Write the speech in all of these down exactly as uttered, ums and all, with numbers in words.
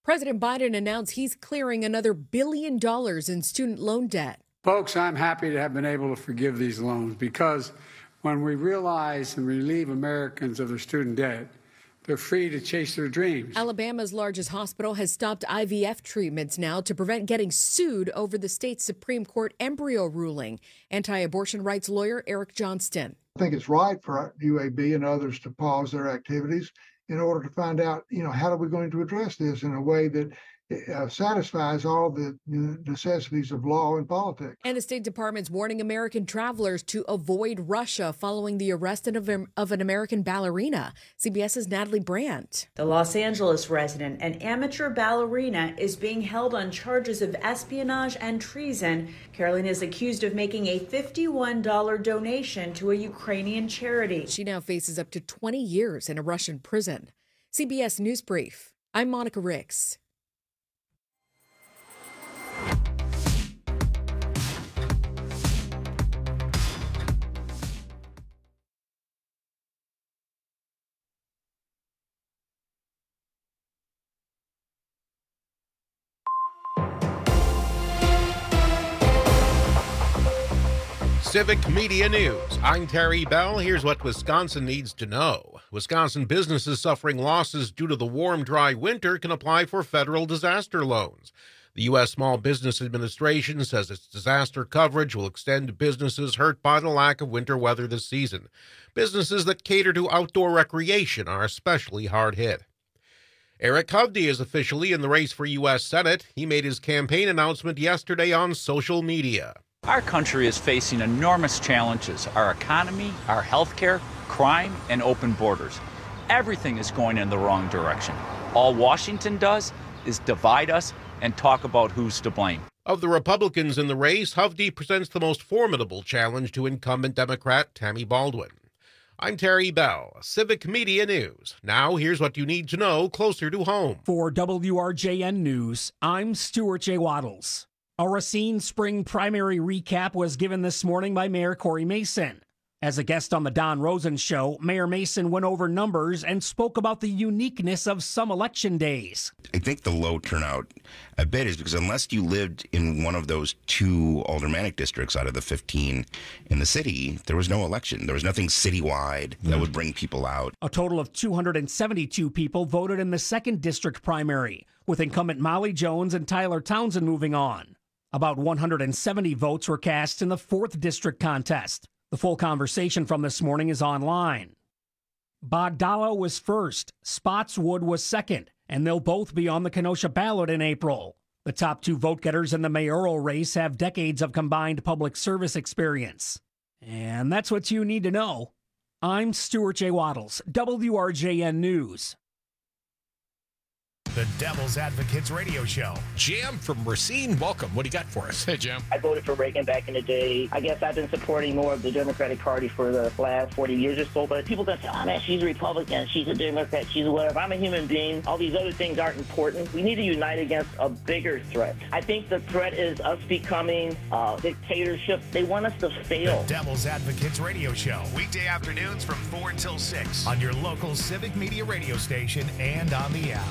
President Biden announced he's clearing another billion dollars in student loan debt. Folks, I'm happy to have been able to forgive these loans because when we realize and relieve Americans of their student debt, they're free to chase their dreams. Alabama's largest hospital has stopped I V F treatments now to prevent getting sued over the state's Supreme Court embryo ruling. Anti-abortion rights lawyer Eric Johnston. I think it's right for U A B and others to pause their activities in order to find out, you know, how are we going to address this in a way that uh, satisfies all the necessities of law and politics. And the State Department's warning American travelers to avoid Russia following the arrest of, of an American ballerina. CBS's Natalie Brandt. The Los Angeles resident, an amateur ballerina, is being held on charges of espionage and treason. Carolyn is accused of making a fifty-one dollars donation to a Ukrainian charity. She now faces up to twenty years in a Russian prison. C B S News Brief. I'm Monica Ricks. Civic Media News. I'm Terry Bell. Here's what Wisconsin needs to know. Wisconsin businesses suffering losses due to the warm, dry winter can apply for federal disaster loans. The U S Small Business Administration says its disaster coverage will extend to businesses hurt by the lack of winter weather this season. Businesses that cater to outdoor recreation are especially hard hit. Eric Hovde is officially in the race for U S Senate. He made his campaign announcement yesterday on social media. Our country is facing enormous challenges. Our economy, our health care, crime, and open borders. Everything is going in the wrong direction. All Washington does is divide us and talk about who's to blame. Of the Republicans in the race, Hovde presents the most formidable challenge to incumbent Democrat Tammy Baldwin. I'm Terry Bell, Civic Media News. Now here's what you need to know closer to home. For W R J N News, I'm Stuart J. Waddles. A Racine Spring primary recap was given this morning by Mayor Corey Mason. As a guest on the Don Rosen Show, Mayor Mason went over numbers and spoke about the uniqueness of some election days. I think the low turnout a bit is because unless you lived in one of those two aldermanic districts out of the fifteen in the city, there was no election. There was nothing citywide that would bring people out. A total of two hundred seventy-two people voted in the second district primary, with incumbent Molly Jones and Tyler Townsend moving on. About one hundred seventy votes were cast in the fourth district contest. The full conversation from this morning is online. Bogdala was first, Spotswood was second, and they'll both be on the Kenosha ballot in April. The top two vote-getters in the mayoral race have decades of combined public service experience. And that's what you need to know. I'm Stuart J. Waddles, W R J N News. The Devil's Advocates Radio Show. Jim from Racine, welcome. What do you got for us? Hey, Jim. I voted for Reagan back in the day. I guess I've been supporting more of the Democratic Party for the last forty years or so, but people don't say, oh, man, she's a Republican, she's a Democrat, she's a whatever. I'm a human being. All these other things aren't important. We need to unite against a bigger threat. I think the threat is us becoming a dictatorship. They want us to fail. The Devil's Advocates Radio Show. Weekday afternoons from four until six on your local Civic Media radio station and on the app.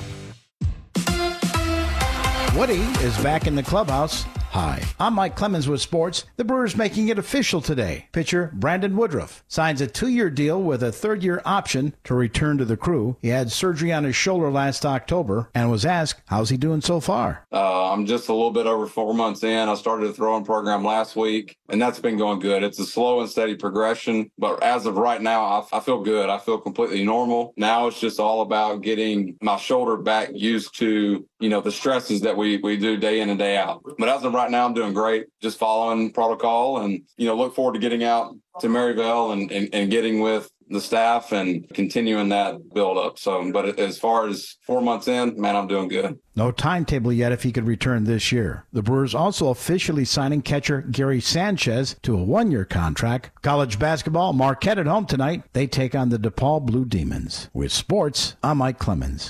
Woody is back in the clubhouse. Hi, I'm Mike Clemens with sports. The Brewers making it official today. Pitcher Brandon Woodruff signs a two-year deal with a third-year option to return to the crew. He had surgery on his shoulder last October and was asked, how's he doing so far? Uh, I'm just a little bit over four months in. I started a throwing program last week, and that's been going good. It's a slow and steady progression, but as of right now, I, I feel good. I feel completely normal. Now it's just all about getting my shoulder back used to, you know, the stresses that we, we do day in and day out. But as of right now, I'm doing great, just following protocol, and, you know, look forward to getting out to Maryville and, and, and getting with the staff and continuing that build up. So, but as far as four months in, man, I'm doing good. No timetable yet if he could return this year. The Brewers also officially signing catcher Gary Sanchez to a one-year contract. College basketball, Marquette at home tonight. They take on the DePaul Blue Demons. With sports, I'm Mike Clemens.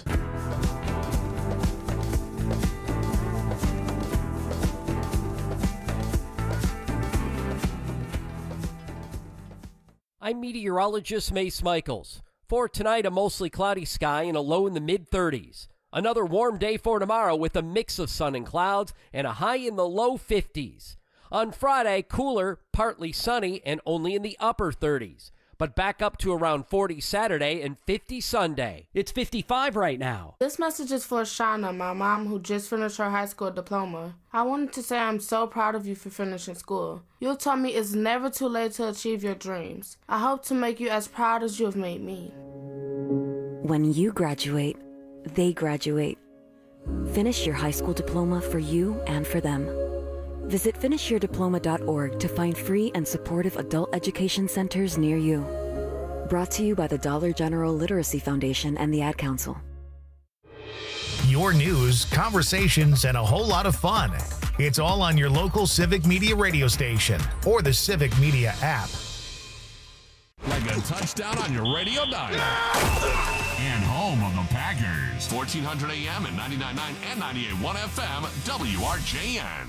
I'm meteorologist Mace Michaels. For tonight, a mostly cloudy sky and a low in the mid thirties. Another warm day for tomorrow with a mix of sun and clouds and a high in the low fifties. On Friday, cooler, partly sunny, and only in the upper thirties. But back up to around forty Saturday and fifty Sunday. It's fifty-five right now. This message is for Shauna, my mom, who just finished her high school diploma. I wanted to say I'm so proud of you for finishing school. You taught me it's never too late to achieve your dreams. I hope to make you as proud as you have made me. When you graduate, they graduate. Finish your high school diploma for you and for them. Visit finish your diploma dot org to find free and supportive adult education centers near you. Brought to you by the Dollar General Literacy Foundation and the Ad Council. Your news, conversations, and a whole lot of fun. It's all on your local Civic Media radio station or the Civic Media app. Like a touchdown on your radio dial. And home of the Packers. fourteen hundred A M and ninety-nine point nine and ninety-eight point one F M, W R J N.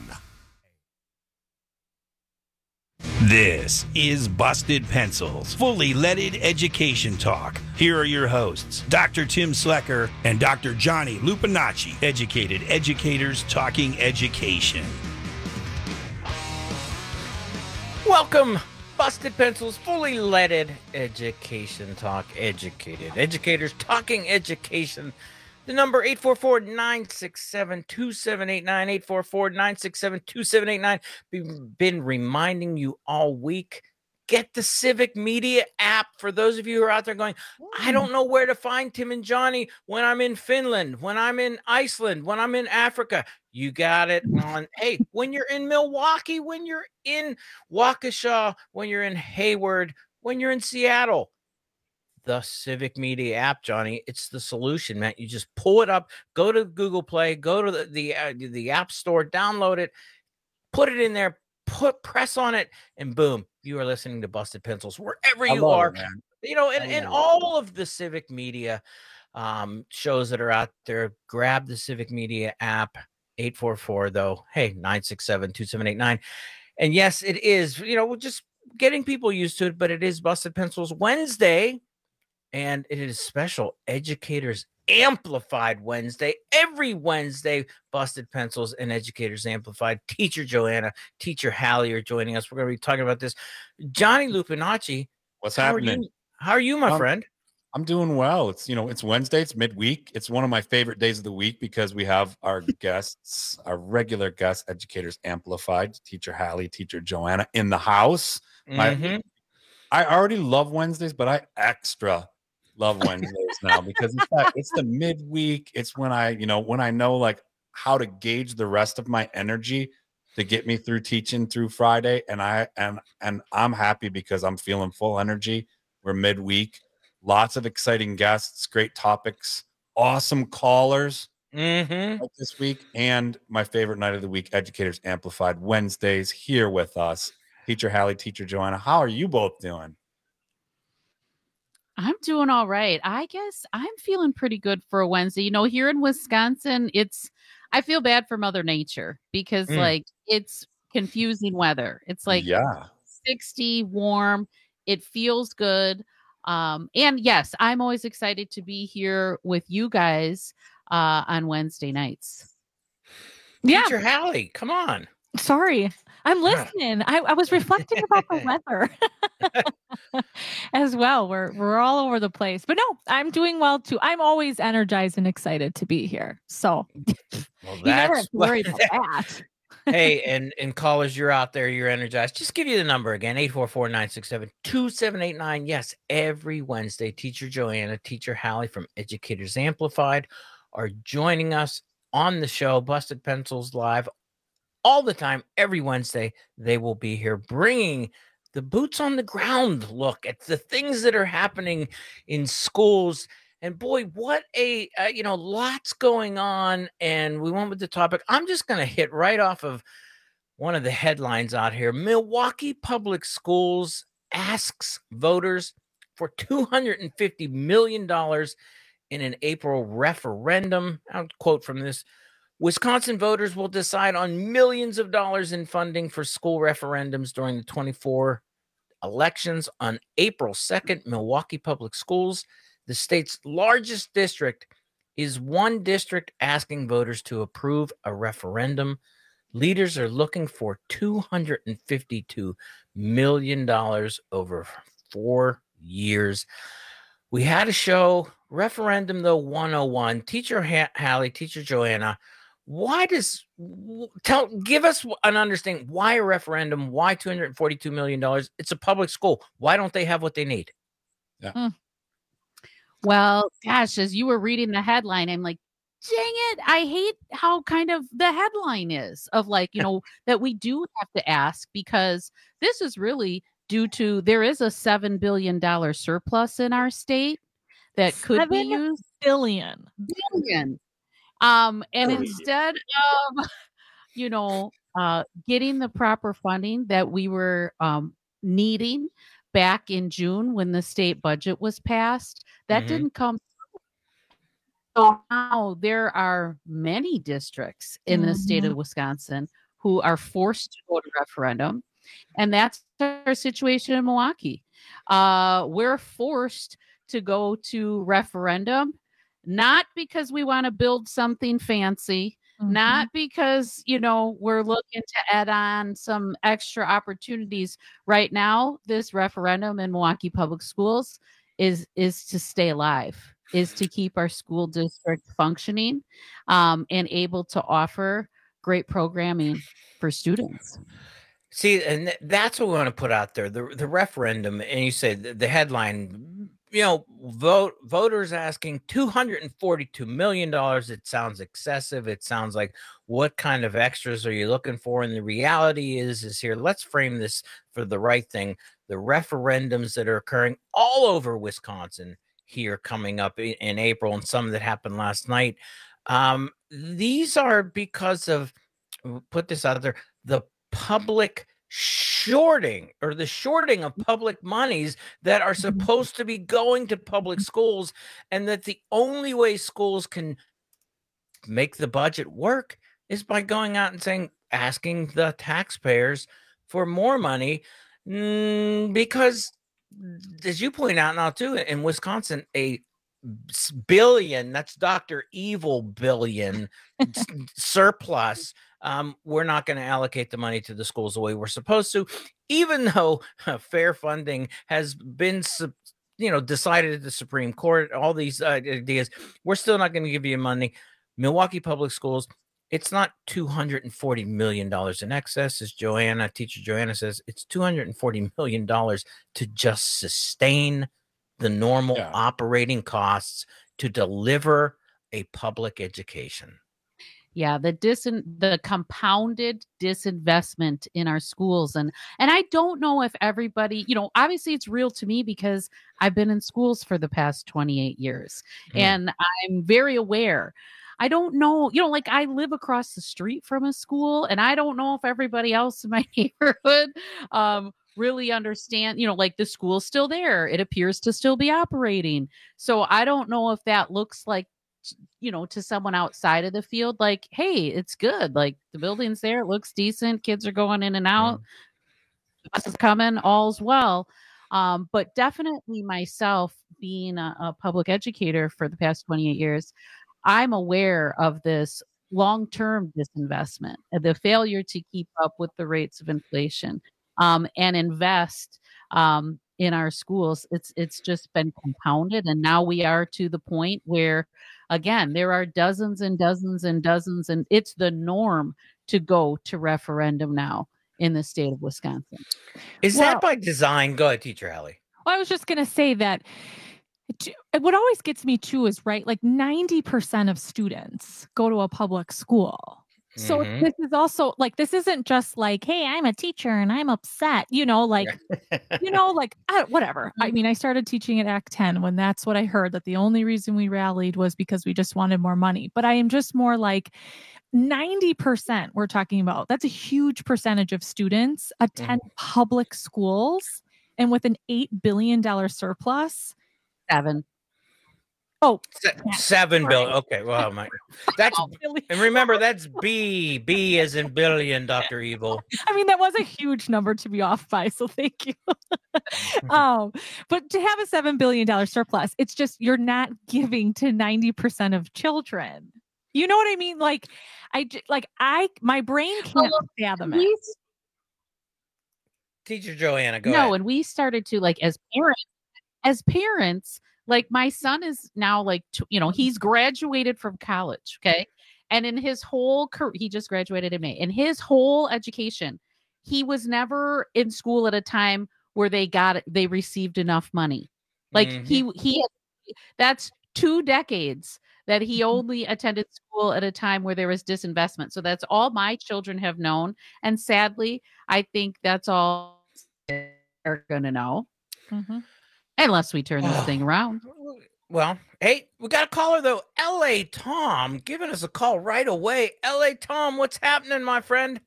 This is Busted Pencils, fully leaded education talk. Here are your hosts, Doctor Tim Slecker and Doctor Johnny Lupinacci, educated educators talking education. Welcome, Busted Pencils, fully leaded education talk, educated educators talking education. The number eight four four, nine six seven, two seven eight nine, eight four four, nine six seven, two seven eight nine. We've been reminding you all week, get the Civic Media app. For those of you who are out there going, I don't know where to find Tim and Johnny when I'm in Finland, when I'm in Iceland, when I'm in Africa. You got it on, hey, when you're in Milwaukee, when you're in Waukesha, when you're in Hayward, when you're in Seattle. The Civic Media app, Johnny, it's the solution, man. You just pull it up, go to Google Play, go to the the, uh, the App Store, download it, put it in there, put press on it, and boom, you are listening to Busted Pencils wherever you are. It, you know, and, and all of the Civic Media um, shows that are out there, grab the Civic Media app, eight four four, though, hey, nine six seven, two seven eight nine. And yes, it is, you know, just getting people used to it, but it is Busted Pencils Wednesday. And it is special Educators Amplified Wednesday. Every Wednesday, Busted Pencils and Educators Amplified. Teacher Joanna, Teacher Hallie are joining us. We're going to be talking about this. Johnny Lupinacci. What's how happening? Are you, how are you, my um, friend? I'm doing well. It's, you know, it's Wednesday. It's midweek. It's one of my favorite days of the week because we have our guests, our regular guests, Educators Amplified, Teacher Hallie, Teacher Joanna in the house. Mm-hmm. My, I already love Wednesdays, but I extra love Wednesdays now because it's, that, it's the midweek. It's when I, you know, when I know like how to gauge the rest of my energy to get me through teaching through Friday. And I, and, and I'm happy because I'm feeling full energy. We're midweek, lots of exciting guests, great topics, awesome callers mm-hmm. like this week. And my favorite night of the week, Educators Amplified Wednesdays here with us. Teacher Hallie, Teacher Joanna, how are you both doing? I'm doing all right. I guess I'm feeling pretty good for a Wednesday. You know, here in Wisconsin, it's, I feel bad for Mother Nature because mm. like it's confusing weather. It's like yeah. sixty, warm. It feels good. Um, and yes, I'm always excited to be here with you guys uh, on Wednesday nights. Teacher yeah. Hallie, come on. Sorry, I'm listening. I, I was reflecting about the weather as well. We're we're all over the place, but no, I'm doing well too. I'm always energized and excited to be here. So well, you never have to worry about that. Hey, and and callers, you're out there, you're energized. Just give you the number again, eight four four, nine six seven, two seven eight nine. Yes, every Wednesday, Teacher Joanna, Teacher Hallie from Educators Amplified are joining us on the show, Busted Pencils Live. All the time, every Wednesday, they will be here bringing the boots on the ground look at the things that are happening in schools. And boy, what a, uh, you know, lots going on. And we went with the topic. I'm just going to hit right off of one of the headlines out here. Milwaukee Public Schools asks voters for two hundred fifty million dollars in an April referendum. I'll quote from this. Wisconsin voters will decide on millions of dollars in funding for school referendums during the twenty-four elections on April second. Milwaukee Public Schools, the state's largest district, Is one district asking voters to approve a referendum? Leaders are looking for two hundred fifty-two million dollars over four years. We had a show, Referendum Though one oh one. Teacher ha- Hallie, Teacher Joanna, why does, tell, give us an understanding, why a referendum? Why two hundred forty-two million dollars? It's a public school. Why don't they have what they need? Yeah. Hmm. Well, gosh, as you were reading the headline, I'm like, dang it. I hate how kind of the headline is of like, you know, that we do have to ask, because this is really due to, there is a seven billion dollars surplus in our state that could Seven be used. billion. Billion. Um, and Oh, yeah. instead of, you know, uh, getting the proper funding that we were um, needing back in June when the state budget was passed, that Mhm. didn't come. So now there are many districts in the state of Wisconsin who are forced to go to referendum. And that's our situation in Milwaukee. Uh, we're forced to go to referendum, not because we want to build something fancy, not because, you know, we're looking to add on some extra opportunities. Right now, this referendum in Milwaukee Public Schools is is to stay alive, is to keep our school district functioning um, and able to offer great programming for students. See, and th- that's what we want to put out there. The the referendum, and you said the, the headline, you know, vote voters asking two hundred forty-two million dollars. It sounds excessive. It sounds like, what kind of extras are you looking for? And the reality is, is here, let's frame this for the right thing. The referendums that are occurring all over Wisconsin here coming up in, in April, and some that happened last night. Um, these are because of, put this out there, the public shorting or the shorting of public monies that are supposed to be going to public schools, and that the only way schools can make the budget work is by going out and saying, asking the taxpayers for more money, mm, because as you point out now too, in Wisconsin, a billion, that's Doctor Evil billion surplus. Um, we're not going to allocate the money to the schools the way we're supposed to, even though uh, fair funding has been, you know, decided at the Supreme Court. All these uh, ideas, we're still not going to give you money. Milwaukee Public Schools, it's not two hundred forty million dollars in excess, as Joanna, Teacher Joanna says. It's two hundred forty million dollars to just sustain the normal Yeah. operating costs to deliver a public education. Yeah, the dis the compounded disinvestment in our schools. And and I don't know if everybody, you know, obviously it's real to me because I've been in schools for the past twenty-eight years. Mm. And I'm very aware. I don't know, you know, like I live across the street from a school, and I don't know if everybody else in my neighborhood um really understand, you know, like the school's still there. It appears to still be operating. So I don't know if that looks like, you know, to someone outside of the field, like, hey, it's good. Like the building's there. It looks decent. Kids are going in and out. The bus is coming. All's well. Um, but definitely myself being a, a public educator for the past twenty-eight years, I'm aware of this long-term disinvestment, the failure to keep up with the rates of inflation um, and invest um, in our schools. It's it's just been compounded, and now we are to the point where, again, there are dozens and dozens and dozens, and it's the norm to go to referendum now in the state of Wisconsin. Is Well- that by design? Go ahead, Teacher Hallie. Well, I was just going to say that t- what always gets me too is, right, like ninety percent of students go to a public school. So Mhm. this is also like, this isn't just like, hey, I'm a teacher and I'm upset, you know, like, you know, like I, whatever. I mean, I started teaching at Act ten when that's what I heard, that the only reason we rallied was because we just wanted more money. But I am just more like ninety percent we're talking about. That's a huge percentage of students attend public schools, and with an eight billion dollars surplus, Seven. Oh, Se- seven billion. Okay, well, my, that's and remember that's B. B as in billion, Doctor Evil. I mean, that was a huge number to be off by, so thank you. um, but to have a seven billion dollars surplus, it's just you're not giving to ninety percent of children. You know what I mean? Like, I j- like I my brain can't Well, fathom we- it. Teacher Joanna, go no, ahead. and we started to like as parents, as parents, like my son is now like, tw- you know, he's graduated from college. Okay. And in his whole career, he just graduated in May. In his whole education, he was never in school at a time where they got, they received enough money. Like Mhm. he, he, that's two decades that he only attended school at a time where there was disinvestment. So that's all my children have known. And sadly, I think that's all they're going to know. Mhm. Unless we turn this thing around. Well, hey, we got a caller though. L A Tom giving us a call right away. L A Tom, what's happening, my friend?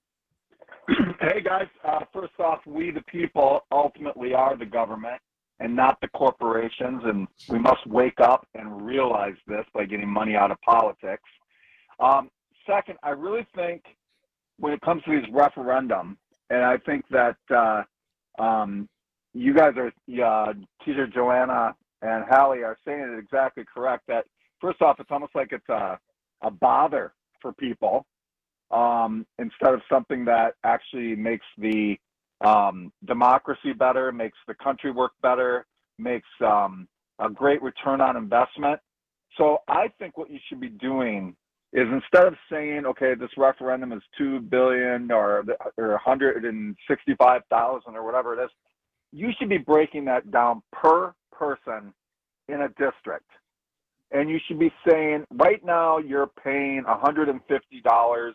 Hey guys, uh, first off, we the people ultimately are the government and not the corporations, and we must wake up and realize this by getting money out of politics. Um, second, I really think when it comes to these referendum, and I think that uh, um, you guys are, uh, Teacher Joanna and Hallie are saying it exactly correct, that first off, it's almost like it's a, a bother for people um, instead of something that actually makes the um, democracy better, makes the country work better, makes um, a great return on investment. So I think what you should be doing is instead of saying, okay, this referendum is two billion or, or one hundred sixty-five thousand or whatever it is, you should be breaking that down per person in a district. And you should be saying, right now you're paying one hundred fifty dollars,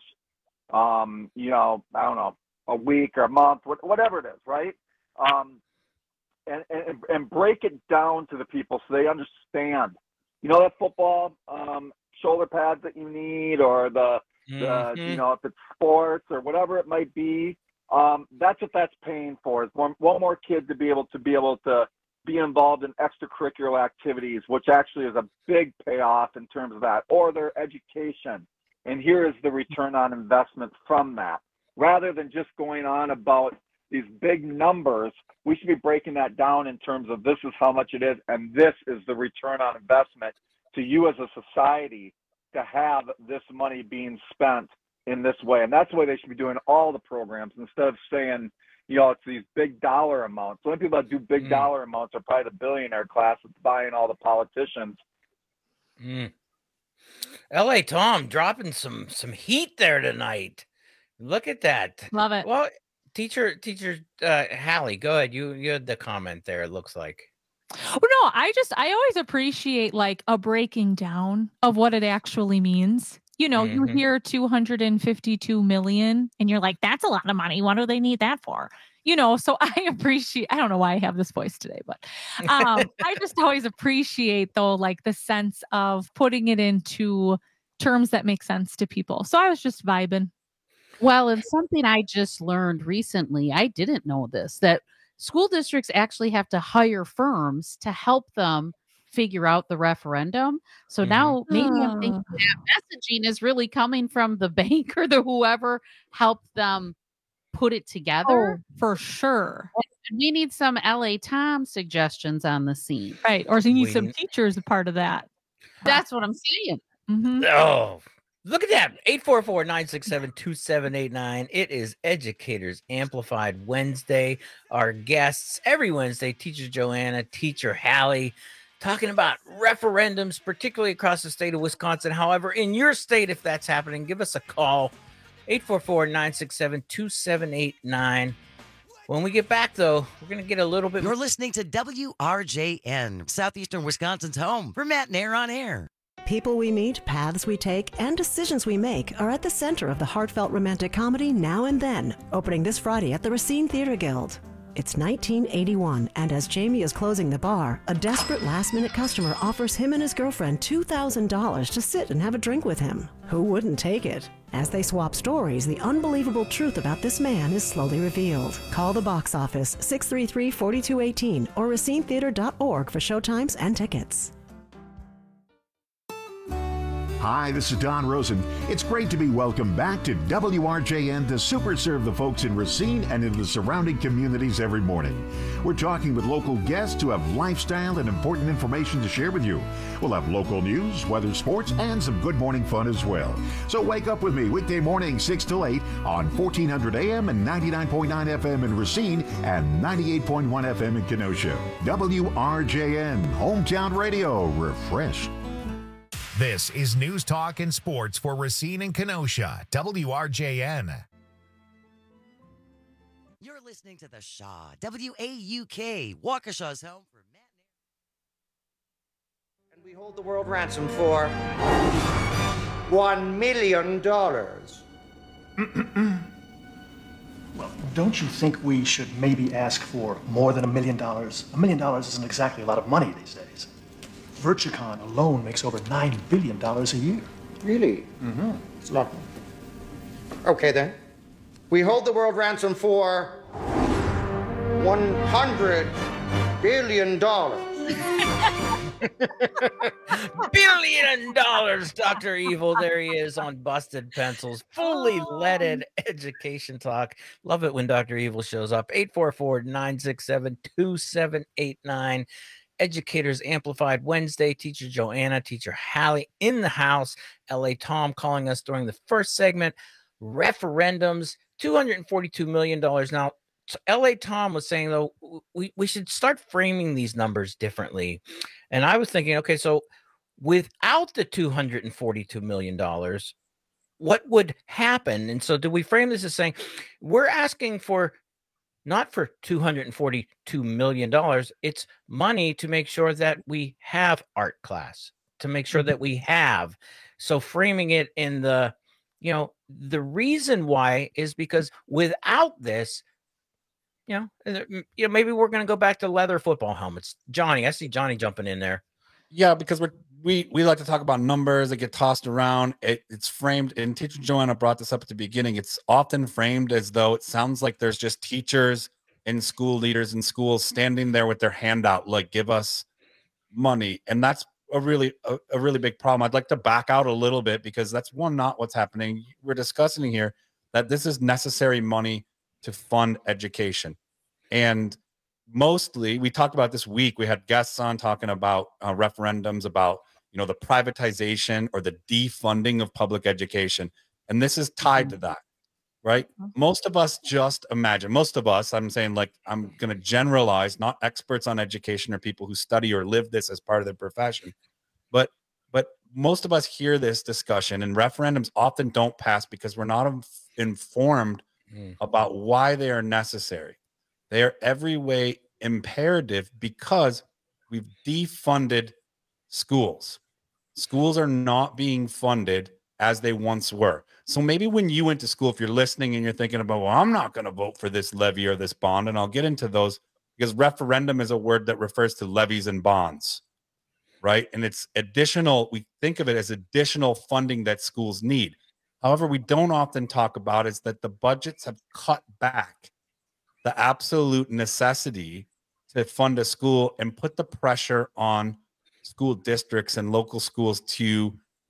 um, you know, I don't know, a week or a month, whatever it is, right? Um, and, and, and break it down to the people so they understand. You know, that football um, shoulder pads that you need, or the, the Mhm. you know, if it's sports or whatever it might be, um, that's what that's paying for, is one, one more kid to be able to be able to be involved in extracurricular activities, which actually is a big payoff in terms of that, or their education. And here is the return on investment from that. Rather than just going on about these big numbers, we should be breaking that down in terms of this is how much it is, and this is the return on investment to you as a society to have this money being spent in this way. And that's the way they should be doing all the programs, instead of saying, you know, it's these big dollar amounts. The only people that do big Mm. dollar amounts are probably the billionaire class that's buying all the politicians. Mm. L A Tom dropping some some heat there tonight. Look at that. Love it. Well, teacher, teacher uh, Hallie, go ahead. You you had the comment there. It looks like. Oh, no, I just I always appreciate like a breaking down of what it actually means. You know, you Mhm. hear two hundred fifty-two million and you're like, that's a lot of money. What do they need that for? You know, so I appreciate, I don't know why I have this voice today, but um, I just always appreciate though, like the sense of putting it into terms that make sense to people. So I was just vibing. Well, and something I just learned recently, I didn't know this, that school districts actually have to hire firms to help them figure out the referendum. So Mhm. now maybe I'm Oh. thinking that messaging is really coming from the bank or the whoever helped them put it together. Oh, for sure. And we need some L A Tom suggestions on the scene. Right. Or you need We some n- teachers a part of that. That's what I'm saying. Mhm. Oh, look at that. eight four four, nine six seven, two seven eight nine. It is Educators Amplified Wednesday. Our guests every Wednesday, Teacher Joanna, Teacher Hallie, talking about referendums, particularly across the state of Wisconsin. However, in your state, if that's happening, give us a call. eight four four, nine six seven, two seven eight nine. When we get back, though, we're going to get a little bit. You're listening to W R J N, Southeastern Wisconsin's home for Matt and Air on Air. People we meet, paths we take, and decisions we make are at the center of the heartfelt romantic comedy Now and Then, opening this Friday at the Racine Theater Guild. It's nineteen eighty-one, and as Jamie is closing the bar, a desperate last-minute customer offers him and his girlfriend two thousand dollars to sit and have a drink with him. Who wouldn't take it? As they swap stories, the unbelievable truth about this man is slowly revealed. Call the box office, six three three, four two one eight, or racine theater dot org for showtimes and tickets. Hi, this is Don Rosen. It's great to be welcomed back to W R J N to super serve the folks in Racine and in the surrounding communities every morning. We're talking with local guests who have lifestyle and important information to share with you. We'll have local news, weather, sports, and some good morning fun as well. So wake up with me weekday morning six till eight on fourteen hundred A M and ninety-nine point nine F M in Racine and ninety-eight point one F M in Kenosha. W R J N, Hometown Radio, refreshed. This is News Talk and Sports for Racine and Kenosha, W R J N. You're listening to The Shaw, W A U K, Waukesha's home for Matt. And we hold the world ransom for one million dollars. Well, don't you think we should maybe ask for more than a million dollars? A million dollars isn't exactly a lot of money these days. Virtucon alone makes over nine billion dollars a year. Really? Mm-hmm. It's not. Okay, then. We hold the world ransom for one hundred billion dollars. Billion dollars, Doctor Evil. There he is on Busted Pencils. Fully leaded education talk. Love it when Doctor Evil shows up. eight four four, nine six seven, two seven eight nine. Educators Amplified Wednesday. Teacher Joanna, Teacher Hallie in the house. L A Tom calling us during the first segment. Referendums, two hundred forty-two million dollars. Now, L A Tom was saying, though, we, we should start framing these numbers differently. And I was thinking, okay, so without the two hundred forty-two million dollars, what would happen? And so do we frame this as saying we're asking for not for two hundred forty-two million dollars, it's money to make sure that we have art class, to make sure that we have. So framing it in the, you know, the reason why is because without this, you know, you know, maybe we're going to go back to leather football helmets. Johnny, I see Johnny jumping in there. Yeah, because we're we we like to talk about numbers that get tossed around. It, it's framed, and Teacher Joanna brought this up at the beginning. It's often framed as though it sounds like there's just teachers and school leaders in schools standing there with their hand out, like, give us money. And that's a really a, a really big problem. I'd like to back out a little bit because that's one, not what's happening. We're discussing here that this is necessary money to fund education. And mostly, we talked about this week, we had guests on talking about uh, referendums, about, you know, the privatization or the defunding of public education. And this is tied to that, right? Most of us just imagine, most of us, I'm saying, like, I'm going to generalize, not experts on education or people who study or live this as part of their profession. But, but most of us hear this discussion, and referendums often don't pass because we're not inf- informed mm. about why they are necessary. They are every way imperative because we've defunded schools. Schools are not being funded as they once were. So maybe when you went to school, if you're listening and you're thinking about, well, I'm not going to vote for this levy or this bond, and I'll get into those because referendum is a word that refers to levies and bonds, right? And it's additional, we think of it as additional funding that schools need. However, we don't often talk about is that the budgets have cut back the absolute necessity to fund a school and put the pressure on school districts and local schools to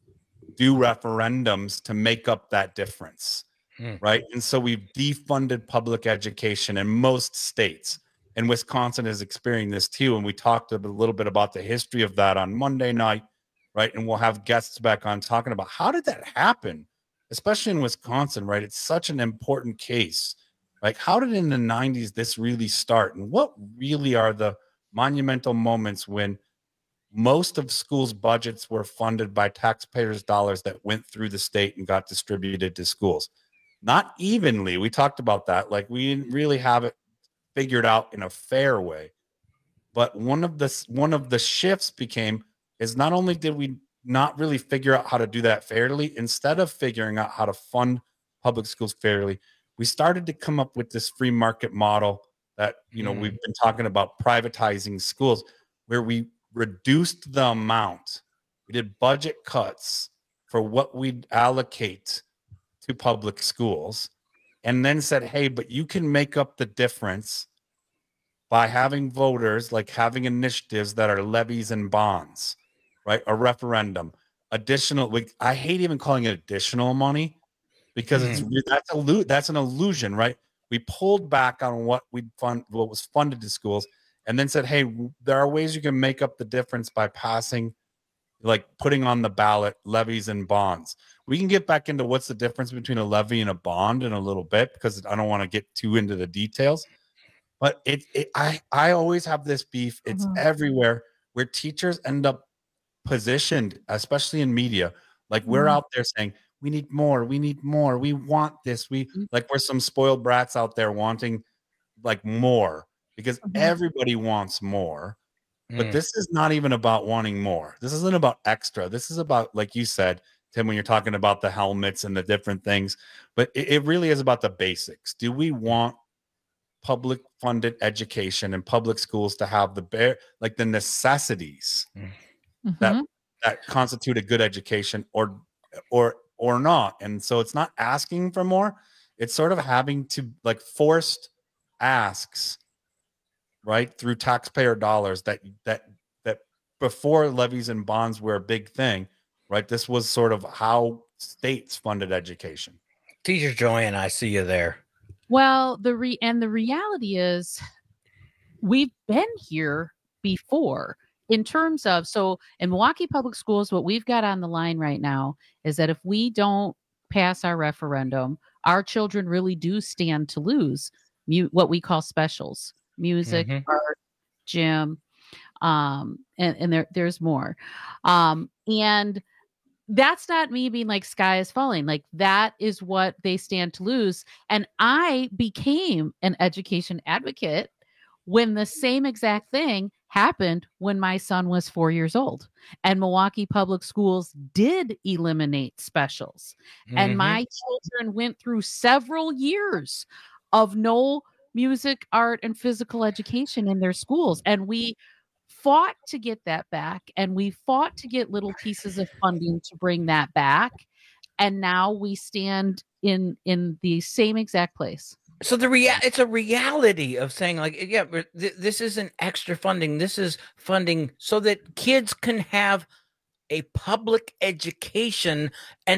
do referendums to make up that difference, hmm. right? And so we've defunded public education in most states, and Wisconsin is experiencing this too. And we talked a little bit about the history of that on Monday night, right? And we'll have guests back on talking about how did that happen, especially in Wisconsin, right? It's such an important case. Like, how did in the nineties this really start? And what really are the monumental moments when most of schools' budgets were funded by taxpayers' dollars that went through the state and got distributed to schools? Not evenly. We talked about that. Like, we didn't really have it figured out in a fair way. But one of the one of the shifts became is not only did we not really figure out how to do that fairly, instead of figuring out how to fund public schools fairly, we started to come up with this free market model that, you know, mm. we've been talking about, privatizing schools, where we reduced the amount. We did budget cuts for what we'd allocate to public schools, and then said, hey, but you can make up the difference by having voters, like having initiatives that are levies and bonds, right? A referendum, additional. Like, I hate even calling it additional money because mm-hmm. it's that's a that's an illusion, right? We pulled back on what we fund, what was funded to schools, and then said, "Hey, there are ways you can make up the difference by passing, like putting on the ballot levies and bonds." We can get back into what's the difference between a levy and a bond in a little bit because I don't want to get too into the details. But it, it I, I always have this beef. It's mm-hmm. everywhere where teachers end up positioned, especially in media, like mm-hmm. we're out there saying, we need more, we need more, we want this. We mm-hmm. like we're some spoiled brats out there wanting like more because mm-hmm. everybody wants more. Mm. But this is not even about wanting more. This isn't about extra. This is about, like you said, Tim, when you're talking about the helmets and the different things, but it, it really is about the basics. Do we want public funded education and public schools to have the bare, like the necessities mm-hmm. that that constitute a good education, or or or not? And so it's not asking for more, it's sort of having to like forced asks, right, through taxpayer dollars that that that before levies and bonds were a big thing, right? This was sort of how states funded education. Teacher Joanne, I see you there. Well, the re and the reality is we've been here before in terms of, so in Milwaukee Public Schools, what we've got on the line right now is that if we don't pass our referendum, our children really do stand to lose mu- what we call specials, music, mm-hmm. art, gym, um, and, and there there's more. Um, and that's not me being like sky is falling. Like that is what they stand to lose. And I became an education advocate when the same exact thing happened when my son was four years old and Milwaukee Public Schools did eliminate specials. Mm-hmm. And my children went through several years of no music, art, and physical education in their schools. And we fought to get that back, and we fought to get little pieces of funding to bring that back, and now we stand in in the same exact place. So the rea- it's a reality of saying like, yeah, th- this isn't extra funding. This is funding so that kids can have a public education, an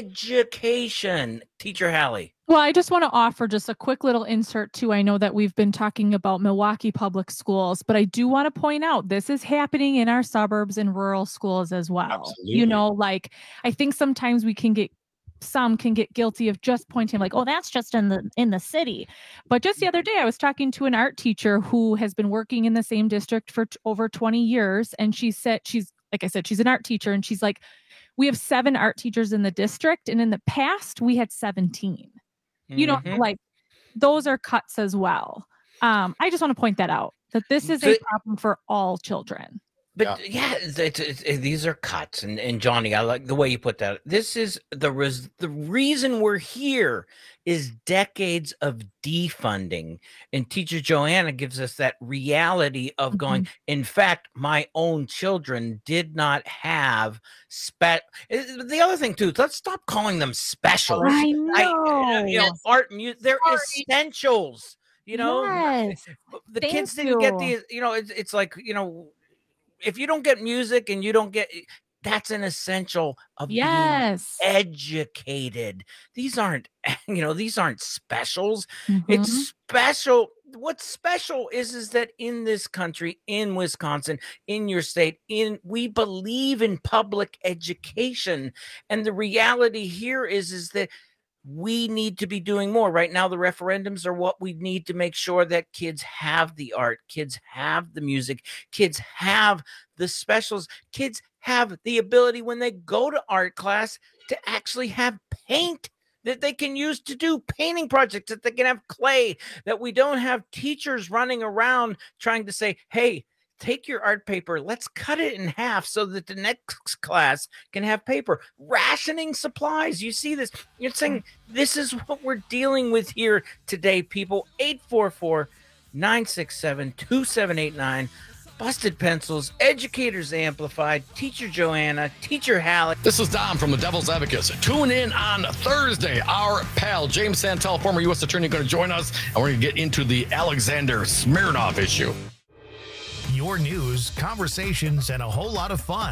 education. Teacher Hallie. Well, I just want to offer just a quick little insert too. I know that we've been talking about Milwaukee Public Schools, but I do want to point out this is happening in our suburbs and rural schools as well. Absolutely. You know, like I think sometimes we can get some can get guilty of just pointing like, oh, that's just in the in the city. But just the other day, I was talking to an art teacher who has been working in the same district for t- over twenty years. And she said, she's like I said, she's an art teacher. And she's like, we have seven art teachers in the district. And in the past, we had seventeen. You know, mm-hmm. like those are cuts as well. Um, I just want to point that out, that this is a problem for all children. But yeah, yeah it's, it's, it's, these are cuts. And, and Johnny, I like the way you put that. This is the res- the reason we're here is decades of defunding. And Teacher Joanna gives us that reality of going, mm-hmm. in fact, my own children did not have spe- the other thing too, let's stop calling them specials. I know. I, you know, art, music, they're Sorry. essentials. You know, yes. the Thank kids you. didn't get these, you know, it's, it's like, you know, if you don't get music and you don't get, that's an essential of yes. being educated. These aren't, you know, these aren't specials. Mm-hmm. It's special. What's special is, is that in this country, in Wisconsin, in your state, in we believe in public education. And the reality here is, is that we need to be doing more. Right now, the referendums are what we need to make sure that kids have the art, kids have the music, kids have the specials, kids have the ability when they go to art class to actually have paint that they can use to do painting projects, that they can have clay, that we don't have teachers running around trying to say, hey, take your art paper, let's cut it in half so that the next class can have paper. Rationing supplies. You see this. You're saying this is what we're dealing with here today, people. eight four four, nine six seven, two seven eight nine. Busted Pencils, Educators Amplified, Teacher Joanna, Teacher Hallie. This is Dom from the Devil's Advocates. Tune in on Thursday. Our pal, James Santel, former U S attorney, going to join us, and we're going to get into the Alexander Smirnoff issue. Your news, conversations, and a whole lot of fun.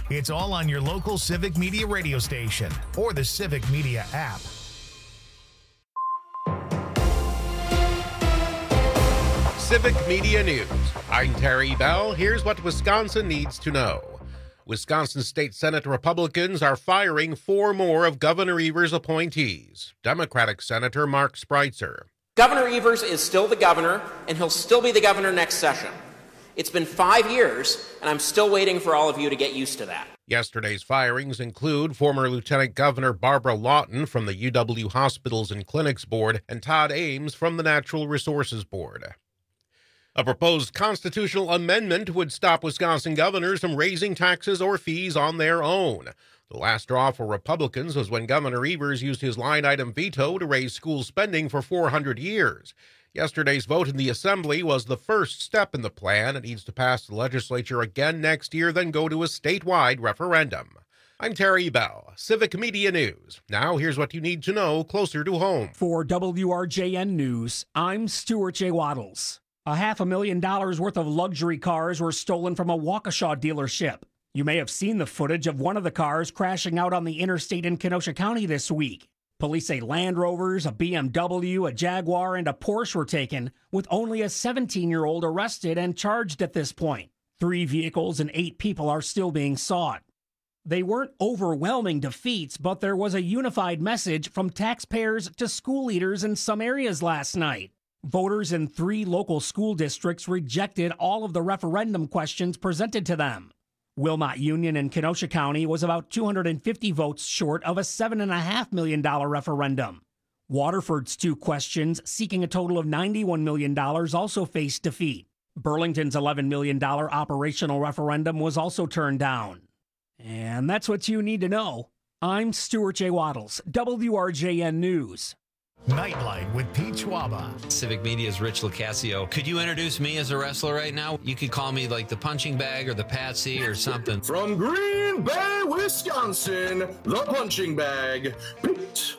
It's all on your local Civic Media radio station or the Civic Media app. Civic Media News. I'm Terry Bell. Here's what Wisconsin needs to know. Wisconsin State Senate Republicans are firing four more of Governor Evers' appointees. Democratic Senator Mark Spreitzer. Governor Evers is still the governor, and he'll still be the governor next session. It's been five years, and I'm still waiting for all of you to get used to that. Yesterday's firings include former Lieutenant Governor Barbara Lawton from the U W Hospitals and Clinics Board and Todd Ames from the Natural Resources Board. A proposed constitutional amendment would stop Wisconsin governors from raising taxes or fees on their own. The last straw for Republicans was when Governor Evers used his line-item veto to raise school spending for four hundred years. Yesterday's vote in the Assembly was the first step in the plan. It needs to pass the legislature again next year, then go to a statewide referendum. I'm Terry Bell, Civic Media News. Now here's what you need to know closer to home. For W R J N News, I'm Stuart J. Waddles. A half a million dollars worth of luxury cars were stolen from a Waukesha dealership. You may have seen the footage of one of the cars crashing out on the interstate in Kenosha County this week. Police say Land Rovers, a B M W, a Jaguar, and a Porsche were taken, with only a seventeen-year-old arrested and charged at this point. Three vehicles and eight people are still being sought. They weren't overwhelming defeats, but there was a unified message from taxpayers to school leaders in some areas last night. Voters in three local school districts rejected all of the referendum questions presented to them. Wilmot Union in Kenosha County was about two hundred fifty votes short of a seven point five million dollars referendum. Waterford's two questions, seeking a total of ninety-one million dollars, also faced defeat. Burlington's eleven million dollars operational referendum was also turned down. And that's what you need to know. I'm Stuart J. Waddles, W R J N News. Nightlight with Pete Schwaba. Civic Media's Rich Lucasio. Could you introduce me as a wrestler right now? You could call me like the punching bag or the patsy or something. From Green Bay, Wisconsin, the punching bag, Pete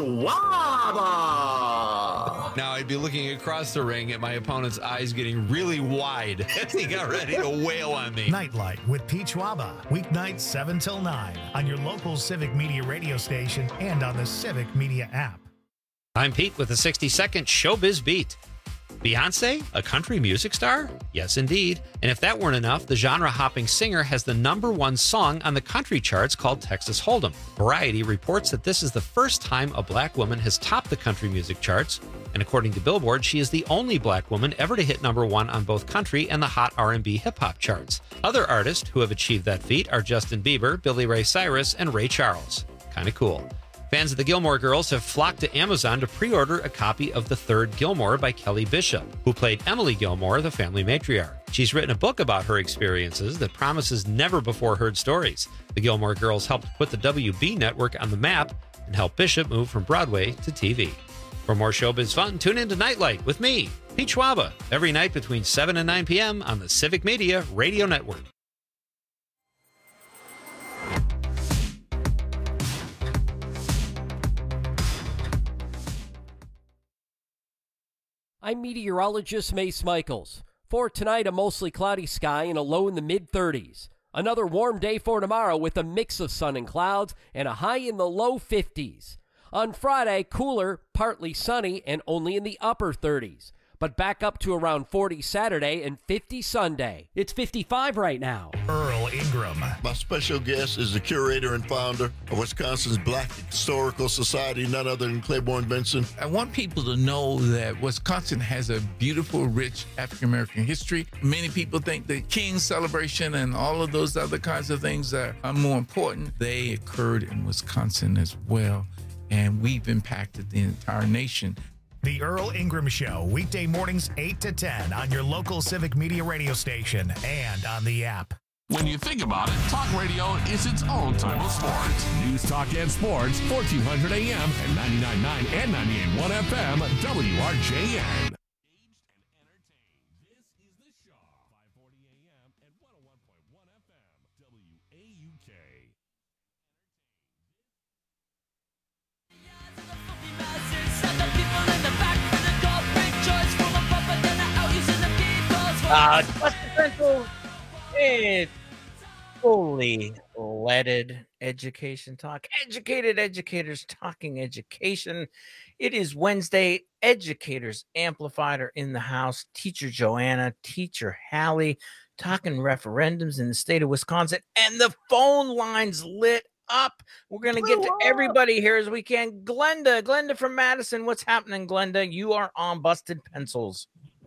Schwaba. Now I'd be looking across the ring at my opponent's eyes getting really wide as he got ready to wail on me. Nightlight with Pete Schwaba. Weeknights seven till nine on your local Civic Media radio station and on the Civic Media app. I'm Pete with a sixty-second Showbiz Beat. Beyonce, a country music star? Yes, indeed. And if that weren't enough, the genre-hopping singer has the number one song on the country charts called Texas Hold'em. Variety reports that this is the first time a black woman has topped the country music charts. And according to Billboard, she is the only black woman ever to hit number one on both country and the hot R and B hip-hop charts. Other artists who have achieved that feat are Justin Bieber, Billy Ray Cyrus, and Ray Charles. Kinda cool. Fans of the Gilmore Girls have flocked to Amazon to pre-order a copy of The Third Gilmore by Kelly Bishop, who played Emily Gilmore, the family matriarch. She's written a book about her experiences that promises never-before-heard stories. The Gilmore Girls helped put the W B network on the map and helped Bishop move from Broadway to T V. For more showbiz fun, tune in to Nightlight with me, Pete Schwaba, every night between seven and nine p.m. on the Civic Media Radio Network. I'm meteorologist Mace Michaels. For tonight, a mostly cloudy sky and a low in the mid-thirties. Another warm day for tomorrow with a mix of sun and clouds and a high in the low fifties. On Friday, cooler, partly sunny, and only in the upper thirties. But back up to around forty Saturday and fifty Sunday. It's fifty-five right now. Earl Ingram. My special guest is the curator and founder of Wisconsin's Black Historical Society, none other than Claiborne Benson. I want people to know that Wisconsin has a beautiful, rich African-American history. Many people think the King's celebration and all of those other kinds of things are, are more important. They occurred in Wisconsin as well, and we've impacted the entire nation. The Earl Ingram Show, weekday mornings eight to ten on your local Civic Media radio station and on the app. When you think about it, talk radio is its own type of sports. News, talk, and sports, fourteen hundred A M and ninety-nine point nine and ninety-eight point one F M, W R J N. Uh, Busted Pencils, it's fully leaded education talk. Educated educators talking education. It is Wednesday. Educators Amplified are in the house. Teacher Joanna, Teacher Hallie, talking referendums in the state of Wisconsin, and the phone lines lit up. We're going to get to everybody here as we can. Glenda, Glenda from Madison. What's happening, Glenda? You are on Busted Pencils.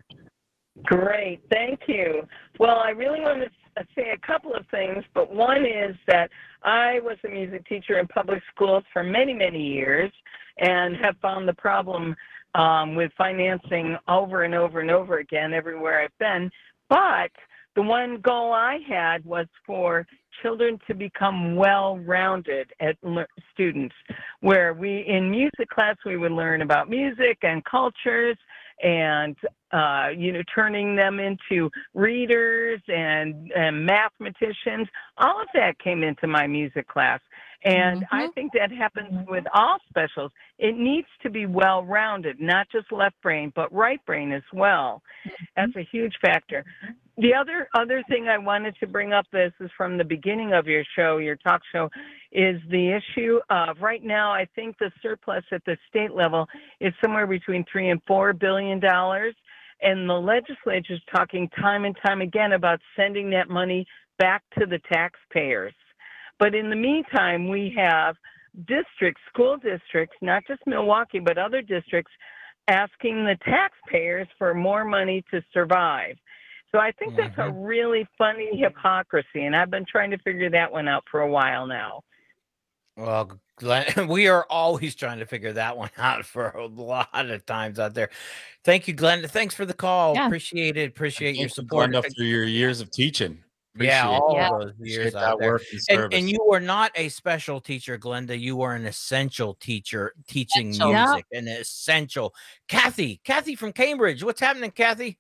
Great. Thank you. Well, I really want to say a couple of things, but one is that I was a music teacher in public schools for many, many years and have found the problem um, with financing over and over and over again everywhere I've been. But the one goal I had was for children to become well-rounded at le- students, where we, in music class, we would learn about music and cultures and, uh, you know, turning them into readers and, and mathematicians. All of that came into my music class. And mm-hmm. I think that happens with all specials. It needs to be well-rounded, not just left brain, but right brain as well. That's a huge factor. The other other thing I wanted to bring up, this is from the beginning of your show, your talk show, is the issue of right now, I think the surplus at the state level is somewhere between three and four billion dollars. And the legislature is talking time and time again about sending that money back to the taxpayers. But in the meantime, we have districts, school districts, not just Milwaukee, but other districts, asking the taxpayers for more money to survive. So I think that's a really funny hypocrisy, and I've been trying to figure that one out for a while now. Well, Glenn, we are always trying to figure that one out for a lot of times out there. Thank you, Glenda. Thanks for the call. Yeah. Appreciate it. Appreciate your support. Glenda, for your years of teaching. Appreciate yeah, all yeah. those years that out there. Work and, and, and you are not a special teacher, Glenda. You are an essential teacher teaching essential. music. Yeah. An essential. Kathy, Kathy from Cambridge. What's happening, Kathy?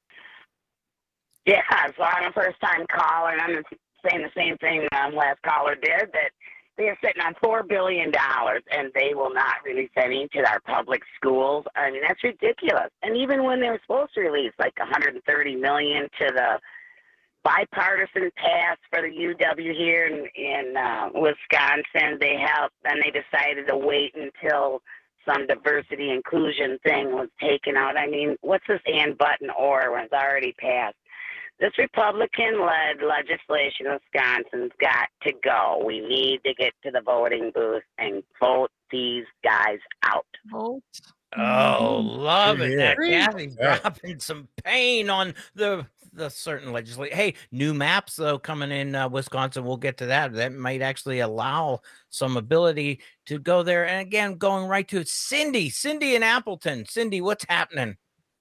Yeah, so I'm a first-time caller, and I'm saying the same thing um, last caller did, that they are sitting on four billion dollars, and they will not release any to our public schools. I mean, that's ridiculous. And even when they were supposed to release like one hundred thirty million dollars to the bipartisan pass for the U W here in, in uh, Wisconsin, they helped, and they decided to wait until some diversity inclusion thing was taken out. I mean, what's this and button or when it's already passed? This Republican-led legislation in Wisconsin's got to go. We need to get to the voting booth and vote these guys out. Vote. Oh, love it. That Yeah. Kathy's dropping some pain on the the certain legislation. Hey, new maps, though, coming in uh, Wisconsin. We'll get to that. That might actually allow some ability to go there. And again, going right to it, Cindy, Cindy in Appleton. Cindy, what's happening?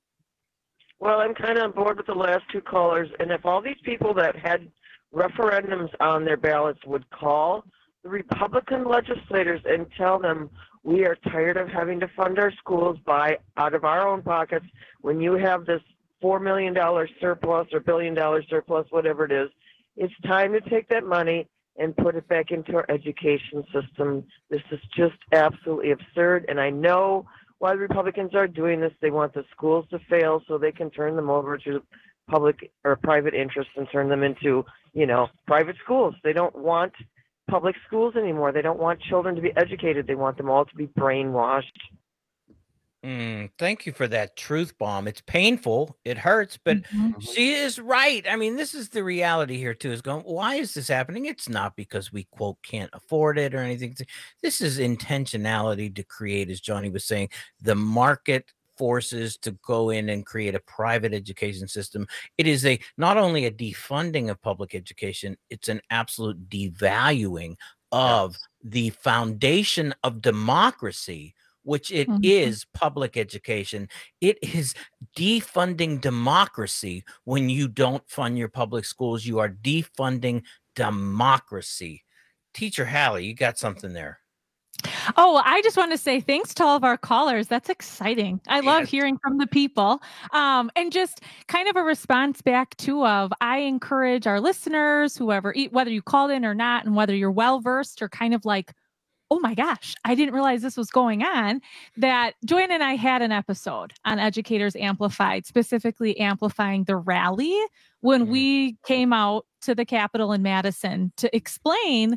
Well, I'm kind of on board with the last two callers, and if all these people that had referendums on their ballots would call the Republican legislators and tell them we are tired of having to fund our schools by out of our own pockets when you have this four million dollars surplus or billion dollar surplus, whatever it is, it's time to take that money and put it back into our education system. This is just absolutely absurd, and I know why the Republicans are doing this. They want the schools to fail so they can turn them over to public or private interests and turn them into, you know, private schools. They don't want public schools anymore. They don't want children to be educated. They want them all to be brainwashed. Mm, thank you for that truth bomb. It's painful. It hurts, but mm-hmm. she is right. I mean, this is the reality here too, is going, why is this happening? It's not because we, quote, can't afford it or anything. This is intentionality to create, as Johnny was saying, the market forces to go in and create a private education system. It is a not only a defunding of public education, it's an absolute devaluing of yes. the foundation of democracy, which it mm-hmm. is public education. It is defunding democracy. When you don't fund your public schools, you are defunding democracy. Teacher Hallie, you got something there. Oh, I just want to say thanks to all of our callers. That's exciting. I love yes. hearing from the people. Um, and just kind of a response back to of, I encourage our listeners, whoever, whether you called in or not, and whether you're well-versed or kind of like, oh my gosh, I didn't realize this was going on, that Joanna and I had an episode on Educators Amplified, specifically amplifying the rally when mm. we came out to the Capitol in Madison to explain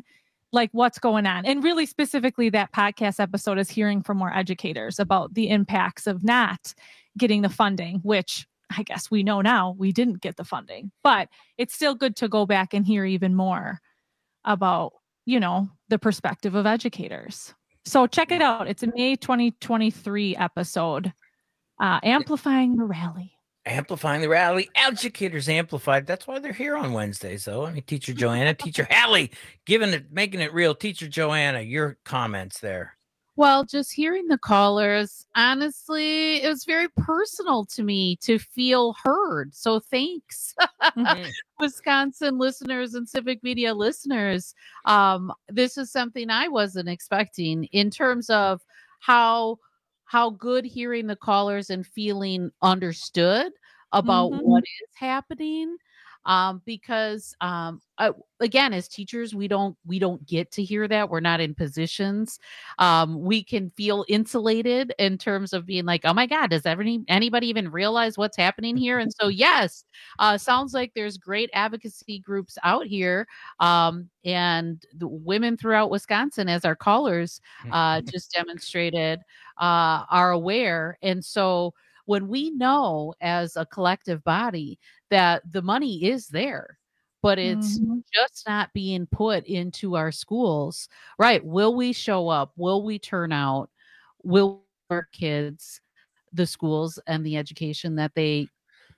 like what's going on. And really specifically, that podcast episode is hearing from more educators about the impacts of not getting the funding, which I guess we know now we didn't get the funding, but it's still good to go back and hear even more about, you know, the perspective of educators. So check it out. It's a May twenty twenty-three episode, uh, Amplifying the Rally. Amplifying the Rally. Educators Amplified. That's why they're here on Wednesdays, though. I mean, Teacher Joanna, Teacher Hallie, giving it, making it real. Teacher Joanna, your comments there. Well, just hearing the callers, honestly, it was very personal to me to feel heard. So thanks, Mm. Wisconsin listeners and civic media listeners. Um, this is something I wasn't expecting in terms of how how good hearing the callers and feeling understood about Mhm. what is happening. Um, because um, uh, again, as teachers, we don't we don't get to hear that. We're not in positions. Um, we can feel insulated in terms of being like, oh my God, does every, anybody even realize what's happening here? And so, yes, uh, sounds like there's great advocacy groups out here, um, and the women throughout Wisconsin, as our callers uh, just demonstrated, uh, are aware. And so, when we know as a collective body that the money is there, but it's Mhm. just not being put into our schools, right? Will we show up? Will we turn out? Will our kids the schools and the education that they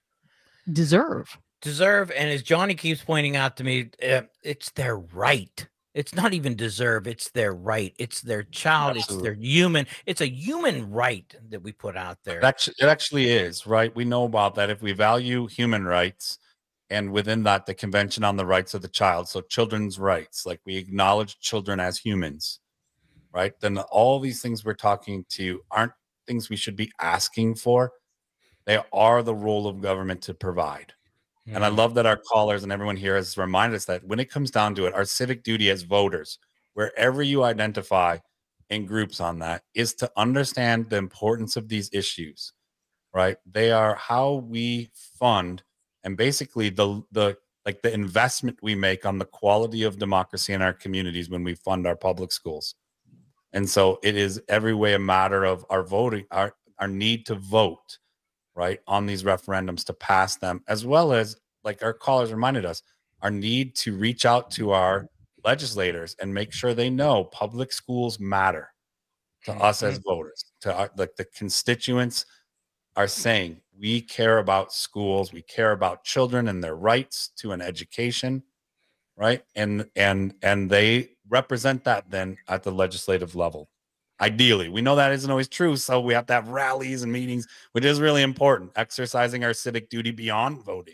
deserve? Deserve, and as Johnny keeps pointing out to me, uh, it's their right. It's not even deserve, it's their right. It's their child, Absolutely. it's their human. It's a human right that we put out there. It actually, it actually is, right? We know about that. If we value human rights, and within that, the Convention on the Rights of the Child, so children's rights, like we acknowledge children as humans, right? Then all these things we're talking to aren't things we should be asking for. They are the role of government to provide. And I love that our callers and everyone here has reminded us that when it comes down to it, our civic duty as voters, wherever you identify in groups on that, is to understand the importance of these issues, right? They are how we fund and basically the the like the investment we make on the quality of democracy in our communities when we fund our public schools. And so it is every way a matter of our voting, our our need to vote, right, on these referendums to pass them, as well as, like our callers reminded us, our need to reach out to our legislators and make sure they know public schools matter to us as voters, to our, like the constituents are saying, we care about schools, we care about children and their rights to an education, right? And and and they represent that then at the legislative level. Ideally, we know that isn't always true, so we have to have rallies and meetings, which is really important. Exercising our civic duty beyond voting.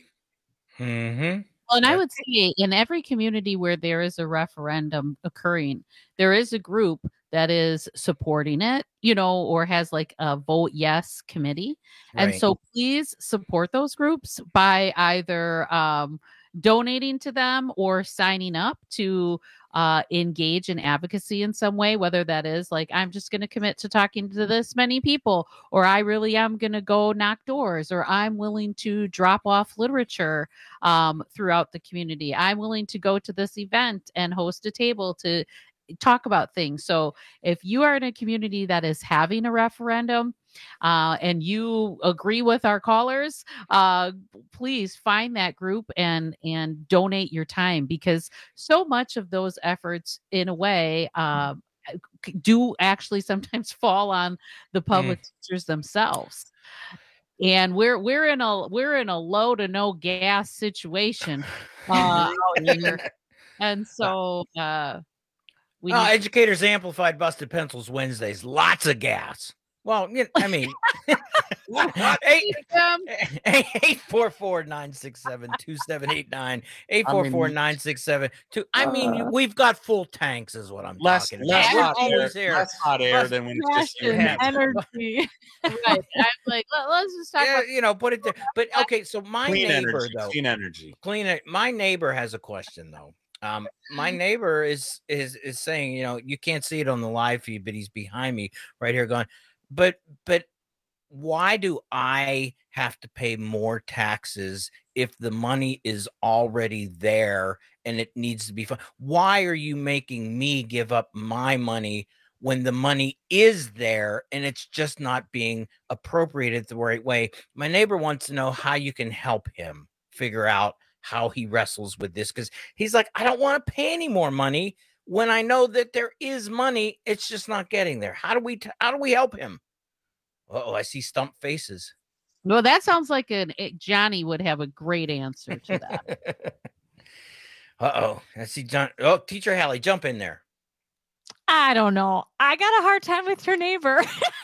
Mm-hmm. Well, and I would say in every community where there is a referendum occurring, there is a group that is supporting it, you know, or has like a vote yes committee. And Right. so please support those groups by either um, donating to them or signing up to uh, engage in advocacy in some way, whether that is like, I'm just going to commit to talking to this many people, or I really am going to go knock doors, or I'm willing to drop off literature um, throughout the community. I'm willing to go to this event and host a table to talk about things. So if you are in a community that is having a referendum uh, and you agree with our callers, uh, please find that group and and donate your time, because so much of those efforts, in a way, uh, do actually sometimes fall on the public teachers themselves. And we're we're in a we're in a low to no gas situation uh, out here, and so uh, we Uh, need- Educators Amplified Busted Pencils Wednesdays. Lots of gas. Well, you know, I mean, eight four four, nine six seven, two seven eight nine, eight four four, nine six seven, two. I mean, Uh, we've got full tanks, is what I'm Less, talking less, about. hot We're air, always here. less hot air Less- than when it's just you. passion, energy. Right. I'm like, let, us just talk Yeah, about you know, put it there. But okay, so my Clean neighbor, energy, though, clean energy. clean it. My neighbor has a question though. Um, my neighbor is is is saying, you know, you can't see it on the live feed, but he's behind me right here, going, but but why do I have to pay more taxes if the money is already there and it needs to be fun? Why are you making me give up my money when the money is there and it's just not being appropriated the right way? My neighbor wants to know how you can help him figure out how he wrestles with this, because he's like, I don't want to pay any more money when I know that there is money. It's just not getting there. How do we, t- how do we help him? Oh, I see stump faces. Well, that sounds like an it, Johnny would have a great answer to that. Uh-oh. I see John. Oh, Teacher Hallie, jump in there. I don't know. I got a hard time with your neighbor.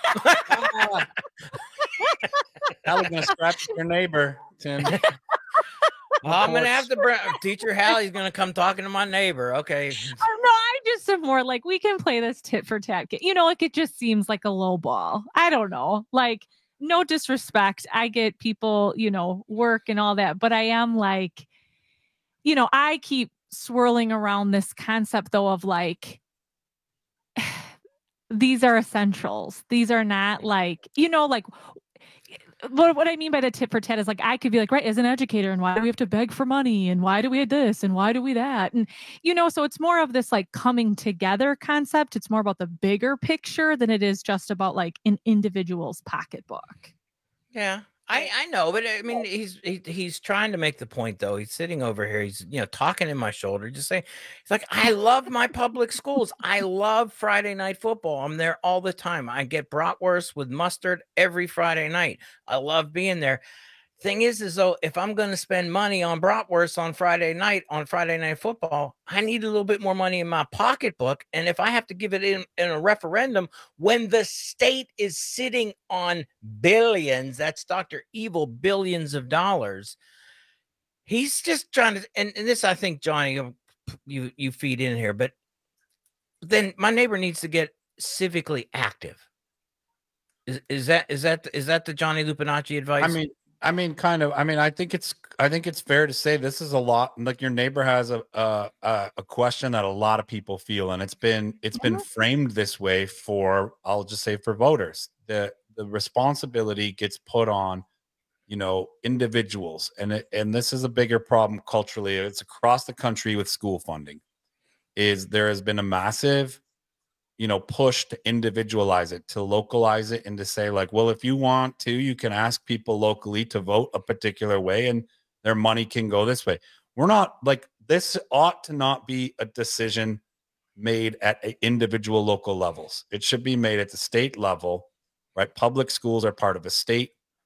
Hallie's gonna scratch your neighbor, Tim. Oh, I'm gonna have to bring Teacher Hallie's gonna come talking to my neighbor. Okay. Oh, no, I just am more like, we can play this tit for tat game. You know, like it just seems like a low ball. I don't know. Like, no disrespect. I get people, you know, work and all that, but I am like, you know, I keep swirling around this concept though of like, these are essentials. These are not like, you know, like what, what I mean by the tit for tat is like, I could be like, right, as an educator, and why do we have to beg for money? And why do we have this? And why do we that? And, you know, so it's more of this like coming together concept. It's more about the bigger picture than it is just about like an individual's pocketbook. Yeah, I, I know, but I mean, he's he, he's trying to make the point though. He's sitting over here. He's, you know, talking in my shoulder, just saying, he's like, I love my public schools. I love Friday night football. I'm there all the time. I get bratwurst with mustard every Friday night. I love being there. Thing is, is though, if I'm going to spend money on bratwurst on Friday night, on Friday night football, I need a little bit more money in my pocketbook. And if I have to give it in, in a referendum, when the state is sitting on billions, that's Doctor Evil, billions of dollars, he's just trying to, and, and this, I think, Johnny, you, you feed in here, but then my neighbor needs to get civically active. Is, is that, is that, is that the Johnny Lupinacci advice? I mean, I mean, kind of. I mean, I think it's. I think it's fair to say this is a lot. Like your neighbor has a a, a question that a lot of people feel, and it's been it's been framed this way for. I'll just say for voters, the the responsibility gets put on, you know, individuals, and it, and this is a bigger problem culturally. It's across the country with school funding. Is there has been a massive, you know, push to individualize it, to localize it, and to say like, well, if you want to, you can ask people locally to vote a particular way and their money can go this way. We're not like, this ought to not be a decision made at individual local levels. It should be made at the state level, right? Public schools are part of a state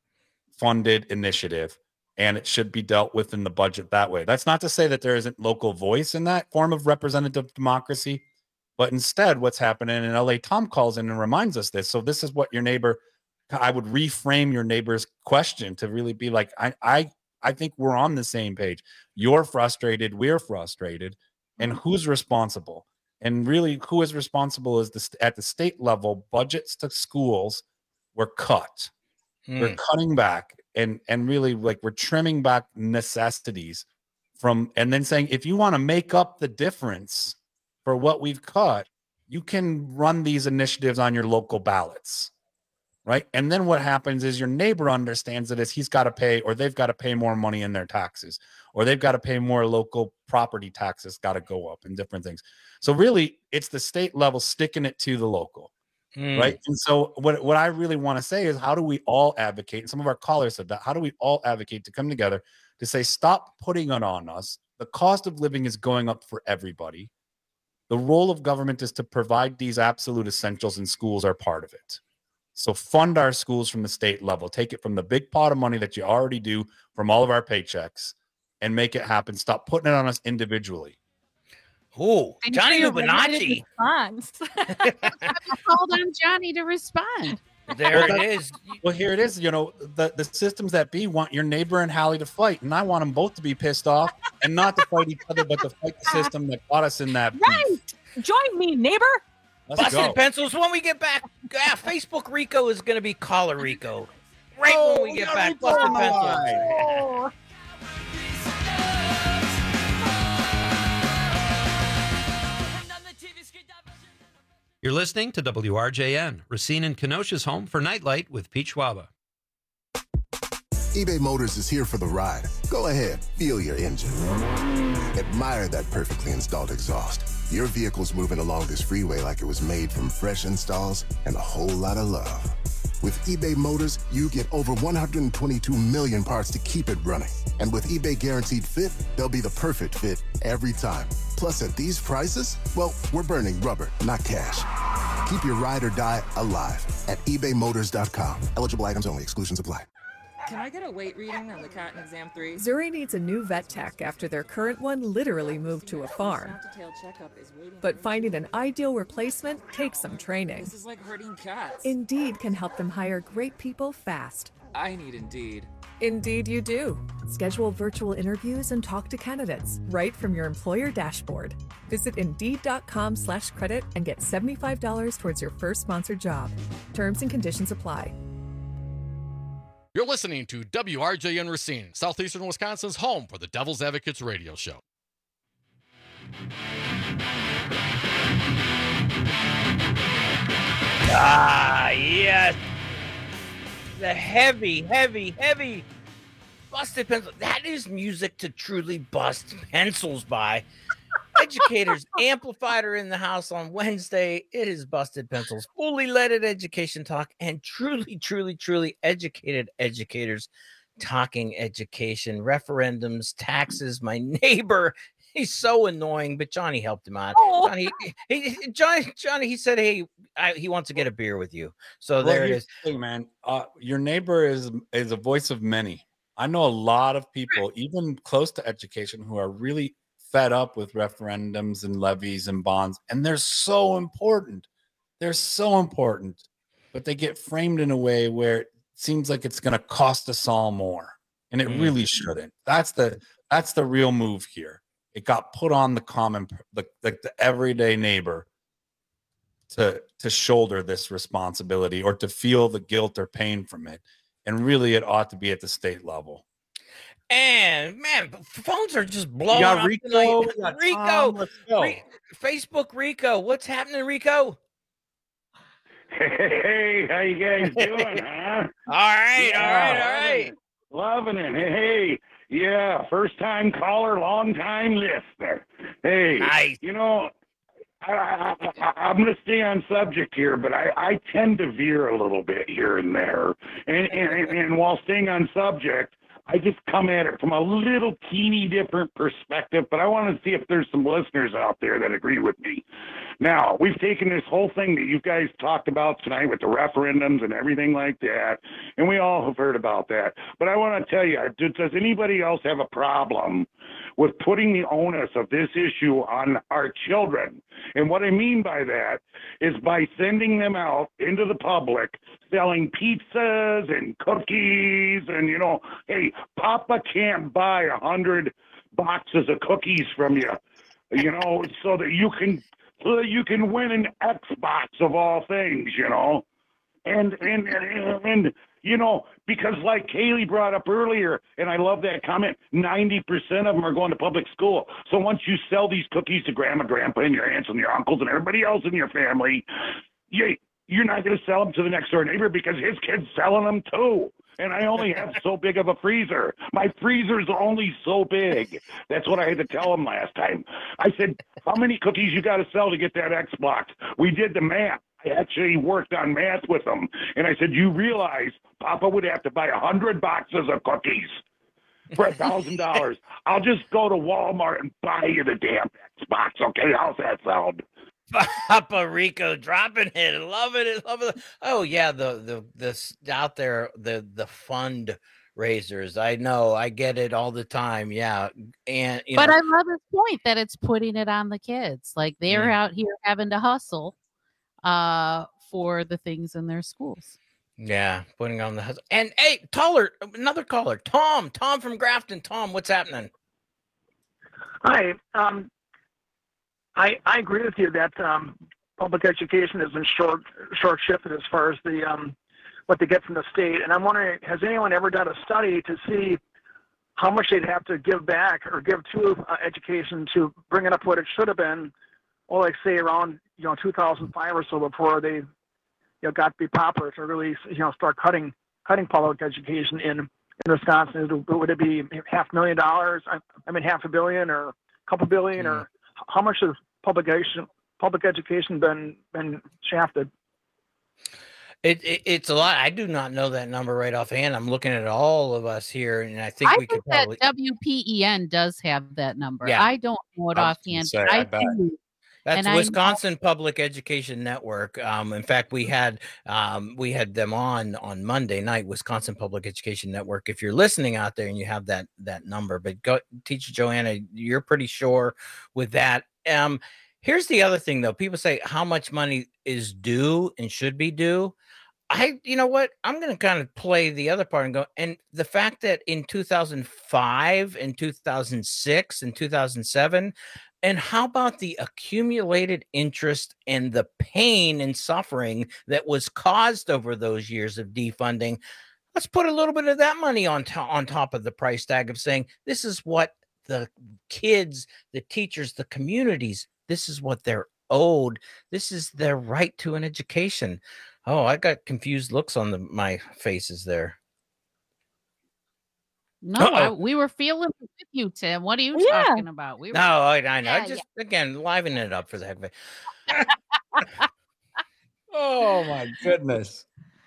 funded initiative, and it should be dealt with in the budget that way. That's not to say that there isn't local voice in that form of representative democracy. But instead, what's happening in L A, Tom calls in and reminds us this. So this is what your neighbor, I would reframe your neighbor's question to really be like, I, I, I think we're on the same page. You're frustrated. We're frustrated. And who's responsible? And really, who is responsible is the, at the state level, budgets to schools were cut. Hmm. We're cutting back and, and really like we're trimming back necessities from, and then saying, if you want to make up the difference for what we've cut, you can run these initiatives on your local ballots, right? And then what happens is your neighbor understands that as he's got to pay, or they've got to pay more money in their taxes, or they've got to pay more local property taxes, got to go up and different things. So really, it's the state level sticking it to the local, mm. right? And so what, what I really want to say is, how do we all advocate? Some of our callers said that. How do we all advocate to come together to say, stop putting it on us? The cost of living is going up for everybody. The role of government is to provide these absolute essentials, and schools are part of it. So fund our schools from the state level. Take it from the big pot of money that you already do from all of our paychecks and make it happen. Stop putting it on us individually. Oh, Johnny Lupinacci. Called on Johnny to respond. There well, it is. Well, here it is. You know, the, the systems that be want your neighbor and Hallie to fight, and I want them both to be pissed off and not to fight each other, but to fight the system that got us in that right. beef. Join me, neighbor. Let's Busted go. Pencils. When we get back, yeah, Facebook Rico is going to be Caller Rico. Right oh, when we get back, Rico. Busted Pencils. Oh. You're listening to W R J N, Racine and Kenosha's home for Nightlight with Pete Schwaba. eBay Motors is here for the ride. Go ahead, feel your engine. Admire that perfectly installed exhaust. Your vehicle's moving along this freeway like it was made from fresh installs and a whole lot of love. With eBay Motors, you get over one hundred twenty-two million parts to keep it running. And with eBay Guaranteed Fit, they'll be the perfect fit every time. Plus, at these prices, well, we're burning rubber, not cash. Keep your ride or die alive at ebay motors dot com. Eligible items only. Exclusions apply. Can I get a weight reading on the cat in exam three? Zuri needs a new vet tech after their current one literally moved to a farm. But finding an ideal replacement takes some training. This is like herding cats. Indeed can help them hire great people fast. I need Indeed. Indeed you do. Schedule virtual interviews and talk to candidates right from your employer dashboard. Visit Indeed.com slash credit and get seventy-five dollars towards your first sponsored job. Terms and conditions apply. You're listening to W R J N Racine, Southeastern Wisconsin's home for the Devil's Advocates radio show. Ah, yes. The heavy, heavy, heavy busted pencil. That is music to truly bust pencils by. Educators Amplified are in the house on Wednesday. It is Busted Pencils, fully leaded education talk, and truly, truly, truly educated educators talking education, referendums, taxes. My neighbor, he's so annoying, but Johnny helped him out. Oh. Johnny, he, Johnny, Johnny, he said, hey, I, he wants to get a beer with you. So Well, there it here's is. the thing, man. Uh, your neighbor is is a voice of many. I know a lot of people, even close to education, who are really fed up with referendums and levies and bonds, and they're so important. They're so important, but they get framed in a way where it seems like it's going to cost us all more, and it Mm. really shouldn't. That's the that's the real move here. It got put on the common, the, the, the everyday neighbor to to shoulder this responsibility or to feel the guilt or pain from it, and really, it ought to be at the state level. And man, phones are just blowing got up Rico, tonight. we got Rico, Tom, let's go. Re- Facebook Rico, what's happening, Rico? Hey, how you guys doing, huh? All right, all right, all right. Loving it. Hey, yeah, first time caller, long time listener. Hey, nice. You know, I, I, I, I'm going to stay on subject here, but I, I tend to veer a little bit here and there. And, and, and while staying on subject, I just come at it from a little teeny different perspective, but I want to see if there's some listeners out there that agree with me. Now, we've taken this whole thing that you guys talked about tonight with the referendums and everything like that, and we all have heard about that. But I want to tell you, does anybody else have a problem with putting the onus of this issue on our children? And what I mean by that is by sending them out into the public selling pizzas and cookies and, you know, hey, Papa can't buy a hundred boxes of cookies from you, you know, so that you can so that you can win an Xbox of all things, you know. And and and, and you know, because like Kaylee brought up earlier, and I love that comment, ninety percent of them are going to public school. So once you sell these cookies to grandma, grandpa, and your aunts and your uncles and everybody else in your family, you, you're not going to sell them to the next door neighbor because his kid's selling them too. And I only have so big of a freezer. My freezer's only so big. That's what I had to tell him last time. I said, how many cookies you got to sell to get that Xbox? We did the math. I actually worked on math with them. And I said, you realize Papa would have to buy a hundred boxes of cookies for a thousand dollars. I'll just go to Walmart and buy you the damn Xbox. Okay, how's that sound? Papa Rico dropping it, love it, love it. Oh yeah, the the this out there, the the fund raisers. I know, I get it all the time. Yeah, and you but know, I love his point that it's putting it on the kids. Like they're Mm. out here having to hustle uh, for the things in their schools. yeah, putting on the hustle. And hey, caller, another caller, Tom, Tom from Grafton. Tom, what's happening? Hi. Um, I I agree with you that um, public education has been short short shifted as far as the um, what they get from the state. And I'm wondering, has anyone ever done a study to see how much they'd have to give back or give to uh, education to bring it up what it should have been well, like say around you know two thousand five or so, before they you know got to be popular to really you know start cutting cutting public education in in Wisconsin? Would it be half a million dollars? I, I mean, half a billion or a couple billion, mm. or how much has public education public education been been shafted? It, it it's a lot. I do not know that number right offhand. I'm looking at all of us here, and I think I we think could probably. that W P E N does have that number. Yeah. I don't know it I was offhand. gonna but say, I I bet. do. That's And I Wisconsin Public Education Network. Um, in fact, we had um, we had them on on Monday night. Wisconsin Public Education Network. If you're listening out there and you have that that number, but go, Teacher Joanna, you're pretty sure with that. Um, here's the other thing, though. People say how much money is due and should be due. I, you know what? I'm going to kind of play the other part and go. And the fact that in two thousand five and two thousand six and two thousand seven, and how about the accumulated interest and the pain and suffering that was caused over those years of defunding? Let's put a little bit of that money on, to- on top of the price tag of saying, this is what the kids, the teachers, the communities, this is what they're owed. This is their right to an education. Oh, I got confused looks on the, my faces there. No, I, we were feeling with you, Tim. What are you Yeah. talking about? We were, No, I, I know. Yeah, Just again, liven it up for the heck of it. Oh my goodness.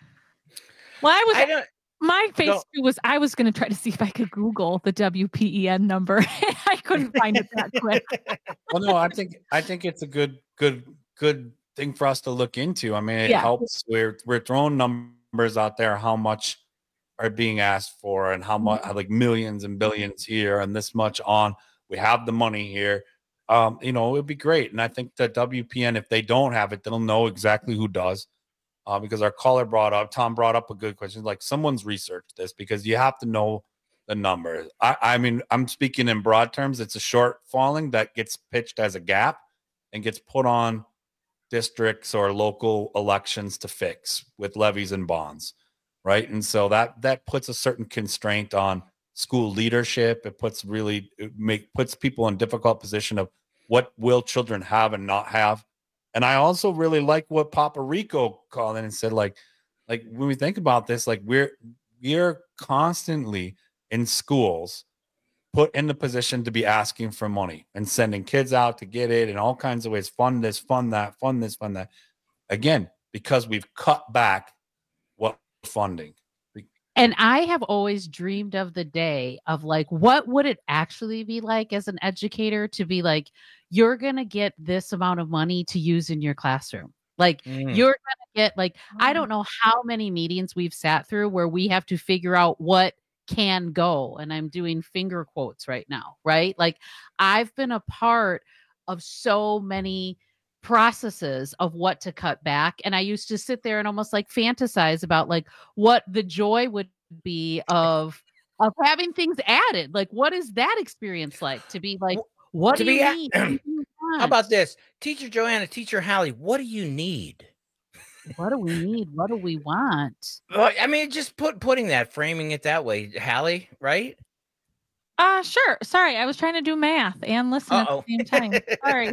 Well, I was. I don't. My face Go- too was I was going to try to see if I could Google the W P E N number. I couldn't find it that quick. Well, no, I think I think it's a good, good, good thing for us to look into. I mean, it Yeah. helps. We're we're throwing numbers out there, how much are being asked for, and how much, like millions and billions here, and this much on. We have the money here. Um, you know, it would be great. And I think the W P N, if they don't have it, they'll know exactly who does. Uh, because our caller brought up, Tom brought up a good question. Like, someone's researched this, because you have to know the number. I, I mean, I'm speaking in broad terms. It's a shortfalling that gets pitched as a gap and gets put on districts or local elections to fix with levies and bonds, right? And so that that puts a certain constraint on school leadership. It puts really it make puts people in difficult position of what will children have and not have. And I also really like what Papa Rico called in and said, like, like when we think about this, like we're we're constantly in schools put in the position to be asking for money and sending kids out to get it in all kinds of ways. Fund this, fund that, fund this, fund that. Again, because we've cut back what funding. And I have always dreamed of the day of like, what would it actually be like as an educator to be like, you're going to get this amount of money to use in your classroom. Like Mm. you're going to get like, I don't know how many meetings we've sat through where we have to figure out what can go. And I'm doing finger quotes right now, right? Like I've been a part of so many processes of what to cut back. And I used to sit there and almost like fantasize about like what the joy would be of of having things added. Like, what is that experience like to be like, what to do be you a- need? What do you How want? about this? Teacher Joanna, Teacher Hallie, what do you need? What do we need? What do we want? Well, I mean, just put putting that, framing it that way, Hallie, right? Uh sure. Sorry, I was trying to do math and listen Uh-oh. at the same time. Sorry.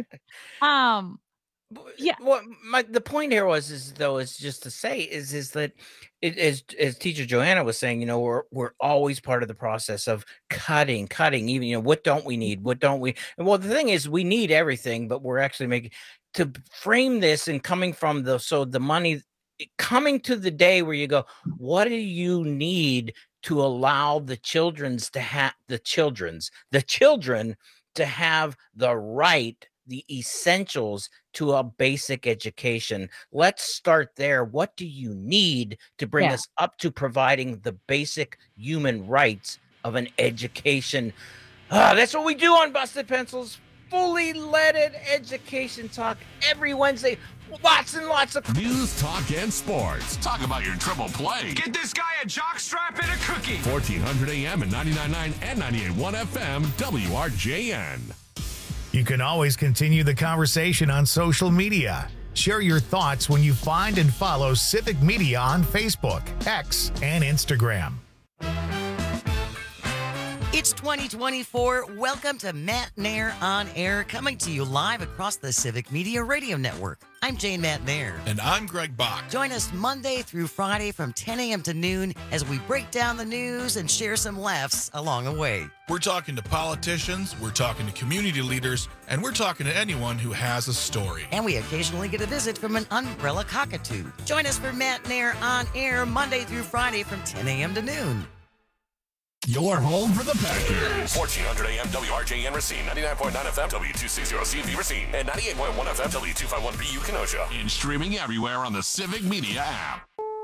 Um yeah. What my the point here was is though is just to say is is that it as as Teacher Joanna was saying, you know, we're we're always part of the process of cutting, cutting, even you know, what don't we need? What don't we? And well, the thing is we need everything, but we're actually making to frame this and coming from the so the money coming to the day where you go, what do you need to allow the children's to have the children's the children to have the right, the essentials to a basic education? Let's start there. What do you need to bring Yeah. us up to providing the basic human rights of an education? Ah, that's what we do on Busted Pencils. Fully leaded education talk every Wednesday. Lots and lots of News, talk, and sports. Talk about your triple play. Get this guy a jockstrap and a cookie. fourteen hundred A M and ninety-nine point nine and ninety-eight point one F M, W R J N. You can always continue the conversation on social media. Share your thoughts when you find and follow Civic Media on Facebook, X, and Instagram. It's twenty twenty-four. Welcome to Matt Nair on Air, coming to you live across the Civic Media Radio Network. I'm Jane Matt Nair. And I'm Greg Bach. Join us Monday through Friday from ten a.m. to noon as we break down the news and share some laughs along the way. We're talking to politicians, we're talking to community leaders, and we're talking to anyone who has a story. And we occasionally get a visit from an umbrella cockatoo. Join us for Matt Nair on Air Monday through Friday from ten a.m. to noon. Your home for the Packers. fourteen hundred A M W R J N Racine, ninety-nine point nine F M W two sixty C V Racine, and ninety-eight point one F M W two fifty-one B U Kenosha. And streaming everywhere on the Civic Media app.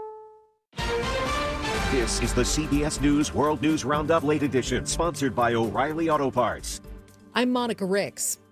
This is the C B S News World News Roundup Late Edition, sponsored by O'Reilly Auto Parts. I'm Monica Ricks.